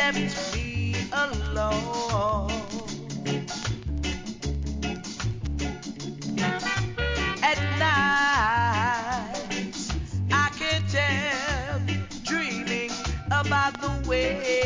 left me alone. At night, I can't help dreaming about the way